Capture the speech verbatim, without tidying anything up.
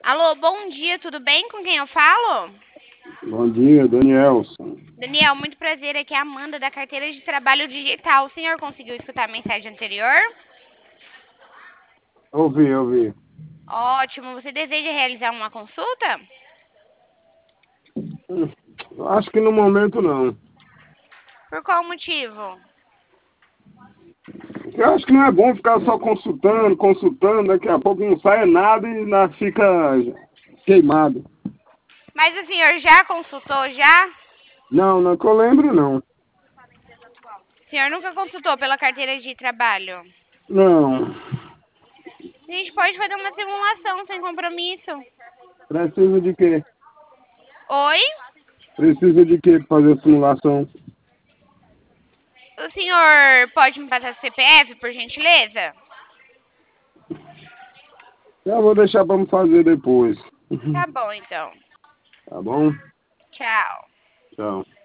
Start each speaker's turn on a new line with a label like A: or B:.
A: Alô, bom dia, tudo bem? Com quem eu falo?
B: Bom dia, Danielson.
A: Daniel, muito prazer. Aqui é a Amanda da carteira de trabalho digital. O senhor conseguiu escutar a mensagem anterior?
B: Ouvi, ouvi.
A: Ótimo. Você deseja realizar uma consulta?
B: Hum, Acho que no momento não.
A: Por qual motivo?
B: Eu acho que não é bom ficar só consultando, consultando, daqui a pouco não sai nada e ainda fica queimado.
A: Mas o senhor já consultou já?
B: Não, não que eu lembro, não.
A: O senhor nunca consultou pela carteira de trabalho?
B: Não.
A: A gente pode fazer uma simulação sem compromisso.
B: Precisa de quê?
A: Oi?
B: Precisa de quê para fazer a simulação?
A: O senhor pode me passar o C P F, por gentileza?
B: Eu vou deixar para me fazer depois.
A: Tá bom, então.
B: Tá bom?
A: Tchau.
B: Tchau.